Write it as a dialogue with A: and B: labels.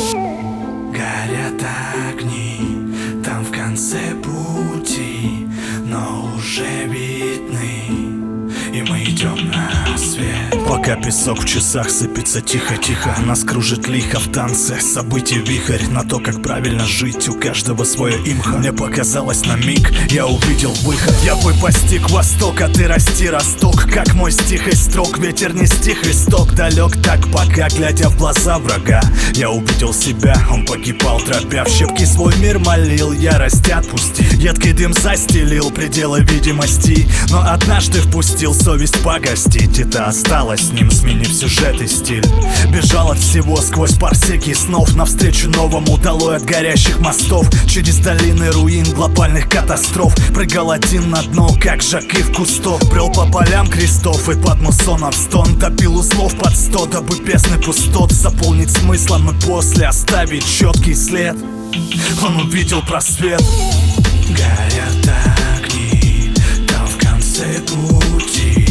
A: Горят огни там в конце пути, но уже видны, и мы идем на свет.
B: Пока песок в часах сыпется тихо-тихо, нас кружит лихо в танце событий вихрь. На то, как правильно жить, у каждого свое имхо. Мне показалось на миг, я увидел выход. Я твой постиг восток, а ты расти росток. Как мой стих из строк, ветер не стих, исток далек так пока. Глядя в глаза врага, я увидел себя, он погибал тропя. В щепки свой мир молил, ярость отпусти. Едкий дым застелил пределы видимости, но однажды впустил совесть погостить. Это осталось с ним, сменив сюжет и стиль. Бежал от всего сквозь парсеки снов, навстречу новому, долой от горящих мостов. Через долины руин глобальных катастроф прыгал один на дно, как Жаки в Кусто. Брел по полям крестов и под муссонов стон. Топил узлов под 100, дабы песны пустот заполнить смыслом и после оставить четкий след. Он увидел просвет.
A: Горят огни там в конце пути,